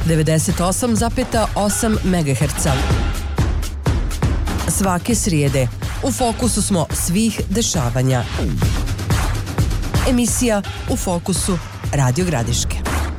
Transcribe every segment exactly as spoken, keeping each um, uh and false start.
devedeset osam zarez osam megaherca. Svake srijede u fokusu smo svih dešavanja. Emisija U fokusu Radio Gradiške.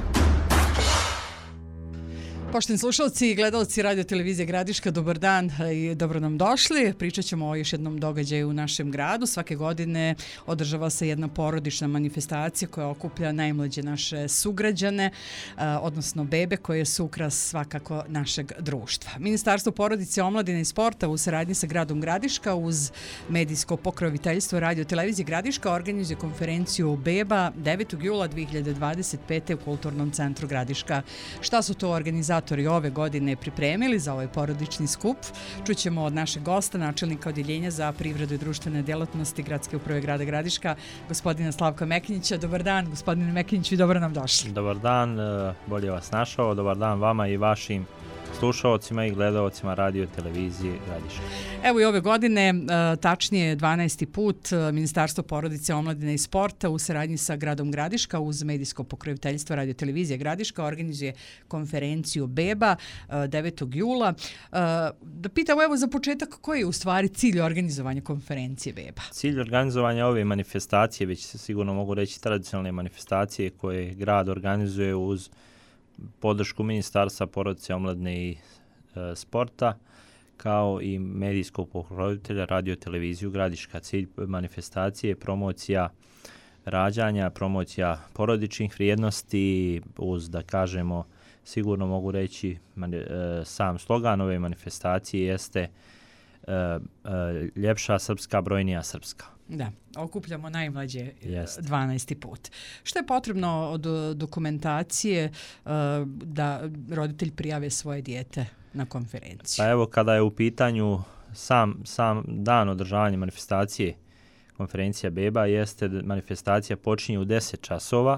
Poštovani slušalci i gledalci Radio Televizije Gradiška, dobar dan i dobro nam došli. Pričat ćemo o još jednom događaju u našem gradu. Svake godine održava se jedna porodična manifestacija koja okuplja najmlađe naše sugrađane, odnosno bebe koje su ukras svakako našeg društva. Ministarstvo porodice, omladine i sporta u saradnji sa gradom Gradiška uz medijsko pokroviteljstvo Radio Televizije Gradiška organizuje konferenciju beba devetog jula dve hiljade dvadeset pete u Kulturnom centru Gradiška. Šta su to organizatori ove godine pripremili za ovaj porodični skup? Čućemo od našeg gosta, načelnika Odjeljenja za privredu i društvene djelatnosti Gradske uprave grada Gradiška, gospodina Slavka Mekinjića. Dobar dan, gospodine Mekinjiću, i dobro nam došli. Dobar dan, bolje vas našao. Dobar dan vama i vašim slušalcima i gledalcima Radio Televizije Gradiška. Evo i ove godine, tačnije dvanaesti put, Ministarstvo porodice, omladine i sporta u saradnji sa gradom Gradiška uz medijsko pokroviteljstvo Radio Televizije Gradiška organizuje konferenciju beba devetog jula. Da pitamo evo za početak, koji je u stvari cilj organizovanja konferencije beba? Cilj organizovanja ove manifestacije, već sigurno mogu reći tradicionalne manifestacije koje grad organizuje uz podršku Ministarstva porodice, omladine i e, sporta, kao i medijskog pokrovitelja Radio Televiziju Gradiška. Cilj manifestacije je promocija rađanja, promocija porodičnih vrijednosti uz, da kažemo, sigurno mogu reći, mani, e, sam slogan ove manifestacije jeste e, e, ljepša srpska, brojnija srpska. Da, okupljamo najmlađe Jest. dvanaesti put. Što je potrebno od dokumentacije uh, da roditelj prijave svoje dijete na konferenciju? Pa evo, kada je u pitanju sam, sam dan održavanja manifestacije, konferencija beba, jeste manifestacija počinje u deset časova,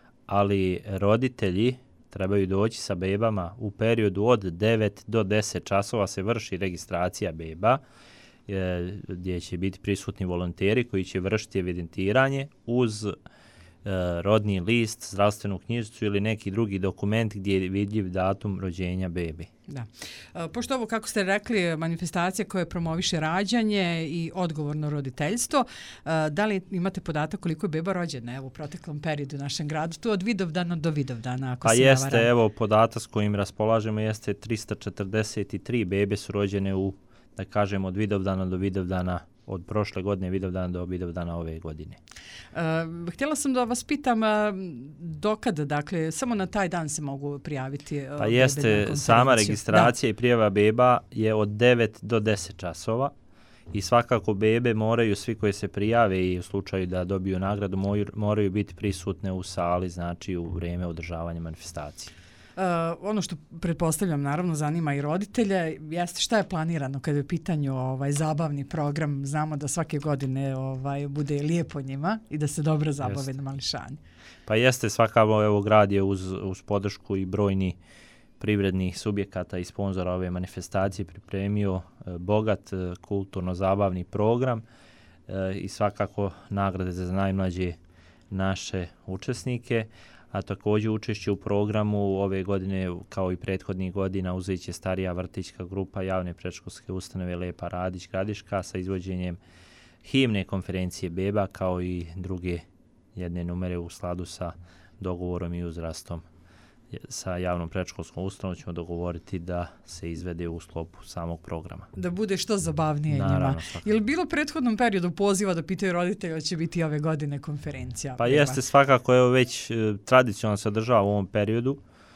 ali roditelji trebaju doći sa bebama u periodu od devet do deset časova se vrši registracija beba, gdje će biti prisutni volonteri koji će vršiti evidentiranje uz e, rodni list, zdravstvenu knjižicu ili neki drugi dokument gdje je vidljiv datum rođenja bebe. Da. E, pošto ovo, kako ste rekli, manifestacija koja promoviše rađanje i odgovorno roditeljstvo, e, da li imate podatak koliko je beba rođena evo, u proteklom periodu u našem gradu? To od Vidovdana do Vidovdana, ako pa se jeste, navaram. evo, podatak s kojim raspolažemo jeste trista četrdeset tri bebe su rođene u, da kažemo, od Vidovdana do Vidovdana, od prošle godine Vidovdana do Vidovdana ove godine. Uh, htjela sam da vas pitam uh, dokada, dakle, samo na taj dan se mogu prijaviti? Uh, pa jeste, sama registracija da. I prijava beba je od devet do deset časova i svakako bebe moraju, svi koji se prijave i u slučaju da dobiju nagradu, moraju, moraju biti prisutne u sali, znači u vrijeme održavanja manifestacije. Uh, ono što pretpostavljam naravno zanima i roditelje jeste šta je planirano kada je u pitanju ovaj zabavni program. Znamo da svake godine ovaj bude lijepo njima i da se dobro zabave jeste. Na mališani. Pa jeste, svakako evo grad je uz, uz podršku i brojni privrednih subjekata i sponzora ove manifestacije pripremio e, bogat e, kulturno-zabavni program e, i svakako nagrade za najmlađe naše učesnike. A također učešće u programu ove godine, kao i prethodnih godina, uzet će starija vrtićka grupa javne predškolske ustanove Lepa Radić Gradiška sa izvođenjem himne konferencije beba, kao i druge jedne numere u skladu sa dogovorom i uzrastom sa javnom predškolskom ustanovom ćemo dogovoriti da se izvede u sklopu samog programa. Da bude što zabavnije Naravno, njima. Je li bilo u prethodnom periodu poziva da pitaju roditelja će biti ove godine konferencija? Pa beba? Jeste, svakako evo već e, tradicionalno se održava u ovom periodu.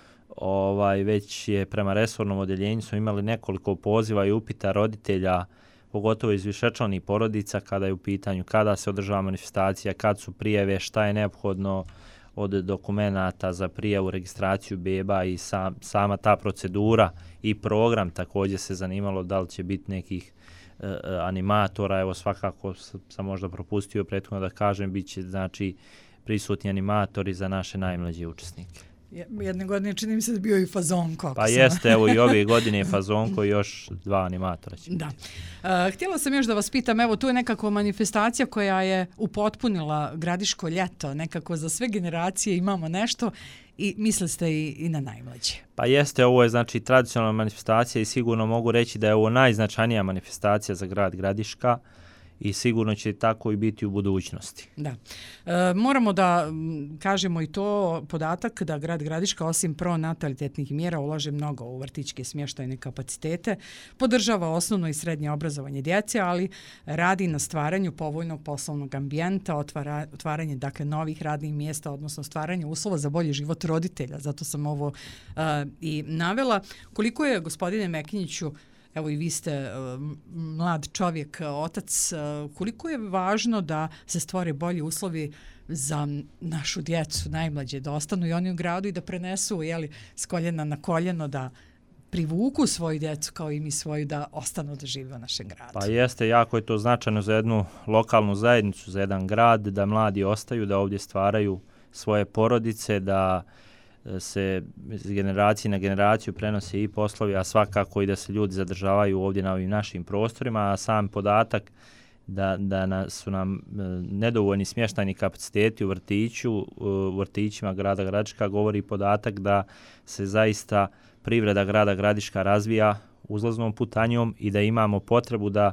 Ovaj, već je prema resornom odjeljenju smo imali nekoliko poziva i upita roditelja, pogotovo iz višečlanih porodica, kada je u pitanju kada se održava manifestacija, kad su prijave, šta je neophodno od dokumenata za prijavu, registraciju beba i sam, sama ta procedura i program. Također se zanimalo da li će biti nekih e, animatora. Evo svakako sam možda propustio prethodno da kažem, bit će znači prisutni animatori za naše najmlađe učesnike. Jedne godine čini mi se da bio i Fazonko. Pa jeste, evo i ove godine Fazonko i još dva animatora će. Da. Uh, htjela sam još da vas pitam, evo tu je nekako manifestacija koja je upotpunila Gradiško ljeto, nekako za sve generacije imamo nešto i mislili ste i, i na najmlađe. Pa jeste, ovo je znači tradicionalna manifestacija i sigurno mogu reći da je ovo najznačajnija manifestacija za grad Gradiška i sigurno će tako i biti u budućnosti. Da. E, moramo da m, kažemo i to podatak da grad Gradiška osim pronatalitetnih mjera ulaže mnogo u vrtićke smještajne kapacitete, podržava osnovno i srednje obrazovanje djece, ali radi na stvaranju povoljnog poslovnog ambijenta, otvara, otvaranje dakle novih radnih mjesta, odnosno stvaranje uslova za bolji život roditelja. Zato sam ovo uh, i navela. Koliko je, gospodine Mekinjiću, evo i vi ste uh, mlad čovjek, otac, uh, koliko je važno da se stvore bolji uslovi za našu djecu, najmlađe, da ostanu i oni u gradu i da prenesu jeli, s koljena na koljeno, da privuku svoju djecu kao i mi svoju, da ostanu da žive u našem gradu. Pa jeste, jako je to značajno za jednu lokalnu zajednicu, za jedan grad, da mladi ostaju, da ovdje stvaraju svoje porodice, da se iz generacije na generaciju prenose i poslovi, a svakako i da se ljudi zadržavaju ovdje na ovim našim prostorima, a sam podatak da, da na, su nam nedovoljni smještajni kapaciteti u vrtiću, u vrtićima grada Gradiška govori podatak da se zaista privreda grada Gradiška razvija uzlaznom putanjom i da imamo potrebu da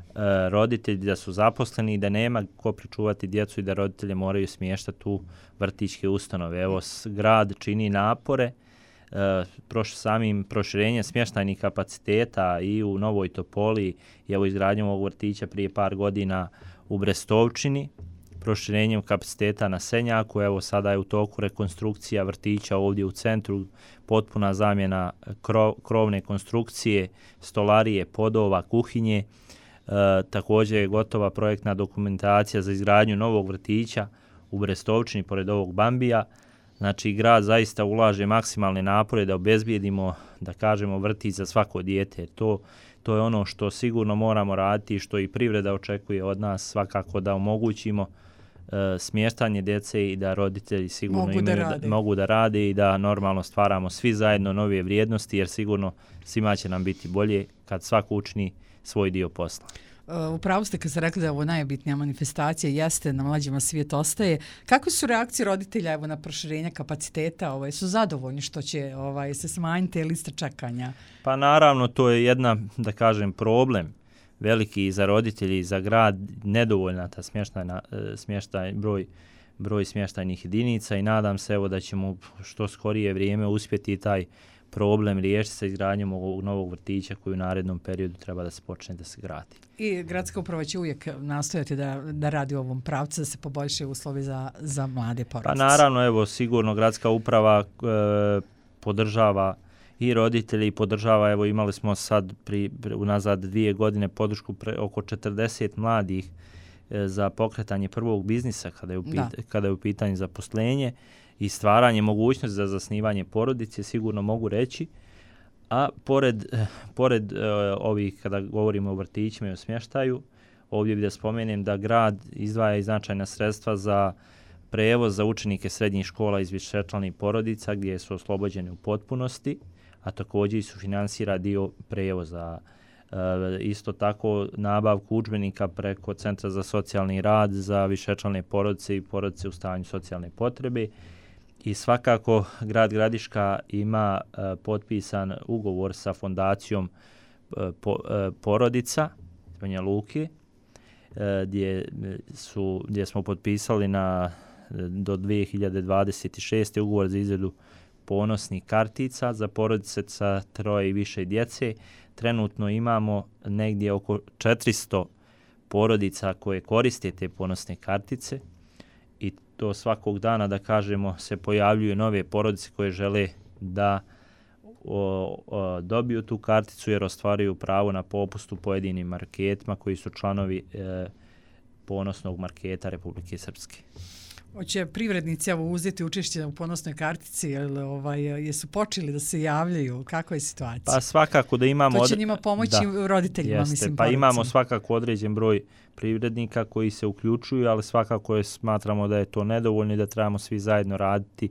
e, roditelji da su zaposleni i da nema ko pričuvati djecu i da roditelje moraju smještati u vrtićke ustanove. Evo, grad čini napore e, proš, samim proširenjem smještajnih kapaciteta i u Novoj Topoli i evo izgradnjom ovog vrtića prije par godina u Brestovčini, proširenjem kapaciteta na Senjaku, evo sada je u toku rekonstrukcija vrtića ovdje u centru, potpuna zamjena krov, krovne konstrukcije, stolarije, podova, kuhinje. E, također je gotova projektna dokumentacija za izgradnju novog vrtića u Brestovčini pored ovog Bambija. Znači grad zaista ulaže maksimalne napore da obezbijedimo, da kažemo, vrtić za svako dijete. To, to je ono što sigurno moramo raditi i što i privreda očekuje od nas, svakako da omogućimo smještanje djece i da roditelji sigurno mogu imaju da da, mogu da rade i da normalno stvaramo svi zajedno nove vrijednosti, jer sigurno svima će nam biti bolje kad svako učini svoj dio posla. Uh, upravo ste kad ste rekli da je ovo najbitnija manifestacija, jeste, na mlađima svijet ostaje. Kakve su reakcije roditelja evo, na proširenje kapaciteta? Ovaj, su zadovoljni što će ovaj, se smanjiti lista čekanja? Pa naravno, to je jedna, da kažem, problem veliki za roditelji i za grad, nedovoljna ta smještajna, smještaj, broj, broj smještajnih jedinica i nadam se evo da ćemo što skorije vrijeme uspjeti taj problem riješiti sa izgradnjom ovog novog vrtića koji u narednom periodu treba da se počne da se gradi. I gradska uprava će uvijek nastojati da, da radi u ovom pravcu, da se poboljšaju uslovi za, za mlade porodice. Pa naravno, evo, sigurno gradska uprava e, podržava i roditelji i podržava, evo imali smo sad pri, pri, unazad dvije godine podršku pre, oko četrdeset mladih e, za pokretanje prvog biznisa kada je u, pit, kada je u pitanju zaposlenje i stvaranje mogućnosti za zasnivanje porodice, sigurno mogu reći. A pored, pored e, ovih, kada govorimo o vrtićima i o smještaju, ovdje bih da spomenem da grad izdvaja i značajna sredstva za prevoz za učenike srednjih škola iz višečlanih porodica gdje su oslobođeni u potpunosti, a također i sufinansira dio prevoza. E, isto tako nabavku udžbenika preko Centra za socijalni rad za višečlane porodice i porodice u stanju socijalne potrebe. I svakako grad Gradiška ima e, potpisan ugovor sa fondacijom e, po, e, porodica Banja Luke, e, gdje, su, gdje smo potpisali na do dvije hiljade dvadeset šeste ugovor za izradu ponosnih kartica za porodice sa troje i više djece. Trenutno imamo negdje oko četiristo porodica koje koriste te ponosne kartice i to svakog dana, da kažemo, se pojavljuju nove porodice koje žele da o, o, dobiju tu karticu jer ostvaruju pravo na popust u pojedinim marketima koji su članovi e, ponosnog marketa Republike Srpske. Hoće privrednici evo uzeti učešće u ponosnoj kartici, jel, ovaj, jesu počeli da se javljaju? Kakva je situacija? Pa svakako da imamo... To će njima pomoći da, roditeljima, jeste, mislim. Pa porodicima. imamo svakako određen broj privrednika koji se uključuju, ali svakako je, smatramo da je to nedovoljno i da trebamo svi zajedno raditi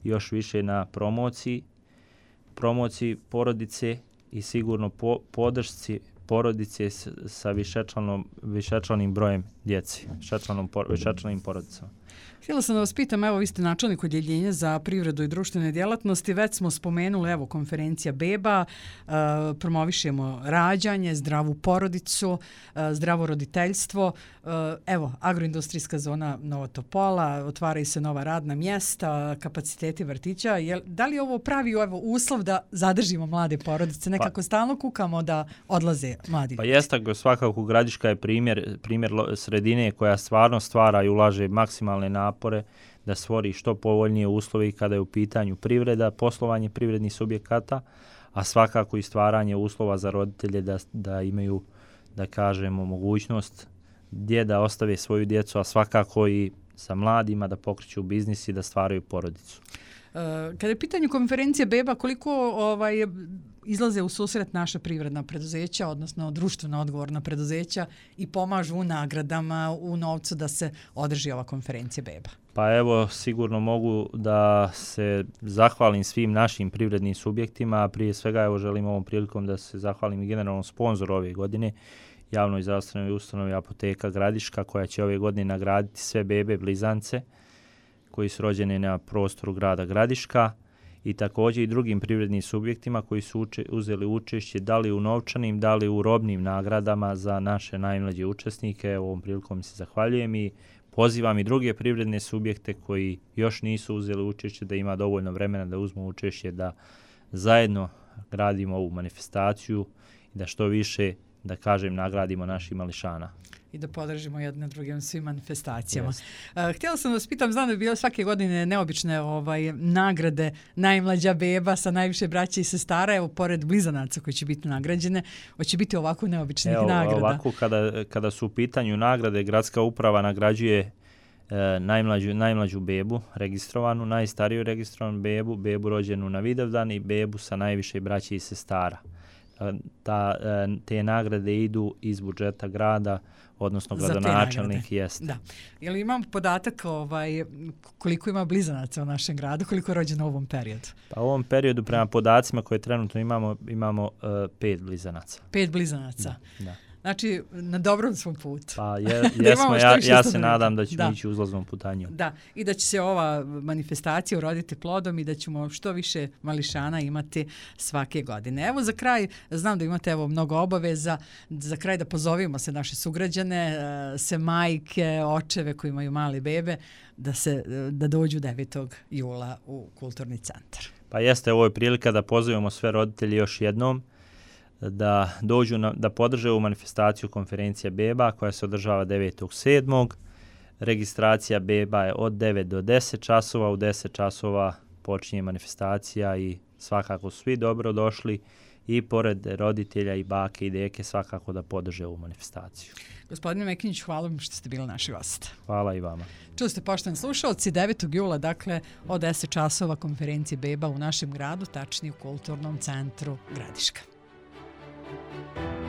još više na promociji, promociji porodice i sigurno po, podršci porodice s, sa višečlanom, višečlanim brojem djeci, višečlanom, višečlanim porodicama. Htjela sam da vas pitam, evo vi ste načelnik odjeljenja za privredu i društvene djelatnosti, već smo spomenuli, evo, konferencija beba, uh, promovišemo rađanje, zdravu porodicu, uh, zdravo roditeljstvo, uh, evo, agroindustrijska zona Nova Topola, otvaraju se nova radna mjesta, kapaciteti vrtića. Jel, da li je ovo pravi evo, uslov da zadržimo mlade porodice? Nekako pa, stalno kukamo da odlaze mladi. Pa jeste, svakako Gradiška je primjer, primjer sredine koja stvarno stvara i ulaže maksimalne napore da stvori što povoljnije uslove kada je u pitanju privreda, poslovanje privrednih subjekata, a svakako i stvaranje uslova za roditelje da, da imaju, da kažemo, mogućnost gdje da ostave svoju djecu, a svakako i sa mladima da pokreću biznis i da stvaraju porodicu. Kada je pitanje konferencije beba, koliko ovaj, izlaze u susret naša privredna preduzeća, odnosno društveno odgovorna preduzeća i pomažu u nagradama, u novcu da se održi ova konferencija beba? Pa evo, sigurno mogu da se zahvalim svim našim privrednim subjektima, a prije svega evo želim ovom prilikom da se zahvalim i generalnom sponzoru ove godine, javnoj zdravstvenoj ustanovi Apoteka Gradiška, koja će ove godine nagraditi sve bebe blizance koji su rođeni na prostoru grada Gradiška i također i drugim privrednim subjektima koji su uče, uzeli učešće da li u novčanim, da li u robnim nagradama za naše najmlađe učesnike. Evo, ovom prilikom se zahvaljujem i pozivam i druge privredne subjekte koji još nisu uzeli učešće da ima dovoljno vremena da uzmu učešće, da zajedno gradimo ovu manifestaciju i da što više, da kažem, nagradimo naših mališana. I da podržimo jedne drugim svim manifestacijama. Yes. Uh, htjela sam da vas pitam, znam da je bilo svake godine neobične ovaj, nagrade najmlađa beba sa najviše braće i sestara, evo pored blizanaca koji će biti nagrađene, hoće biti ovako neobičnih evo, nagrada. Ovako kada, kada su u pitanju nagrade, gradska uprava nagrađuje e, najmlađu, najmlađu bebu registrovanu, najstariju registrovanu bebu, bebu rođenu na Vidovdan i bebu sa najviše braće i sestara. Ta, te nagrade idu iz budžeta grada, odnosno gradonačelnik jest. Da. Jel imam podatak ovaj, koliko ima blizanaca u našem gradu, koliko je rođeno u ovom periodu? Pa u ovom periodu prema podacima koje trenutno imamo, imamo uh, pet blizanaca. Pet blizanaca. Da. da. Znači, na dobrom svom putu. Pa je, jesmo, ja, ja se nadam da ćemo da. ići uzlaznom putanju. Da, i da će se ova manifestacija uroditi plodom i da ćemo što više mališana imati svake godine. Evo za kraj, znam da imate evo mnogo obaveza, za kraj da pozovimo se naše sugrađane, se majke, očeve koji imaju male bebe, da, se, da dođu devetog jula u kulturni centar. Pa jeste, ovo je prilika da pozovemo sve roditelje još jednom, da dođu na, da podrže ovu manifestaciju konferencija beba koja se održava devetog sedmog Registracija beba je od devet do deset časova, u deset časova počinje manifestacija i svakako svi dobro došli i pored roditelja i bake i deke svakako da podrže ovu manifestaciju. Gospodine Mekinić, hvala vam što ste bili naši gosti. Hvala i vama. Čuli ste, poštovani slušalci, devetog jula, dakle, od deset časova konferencije beba u našem gradu, tačnije u Kulturnom centru Gradiška. Thank you.